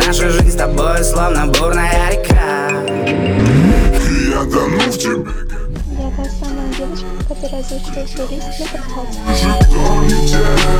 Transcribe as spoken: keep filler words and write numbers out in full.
Наша жизнь с тобой словно бурная река. Я тону в тебе. Я та самая девочка, которая озвучивает плейлист на подхвате. Же кто не те.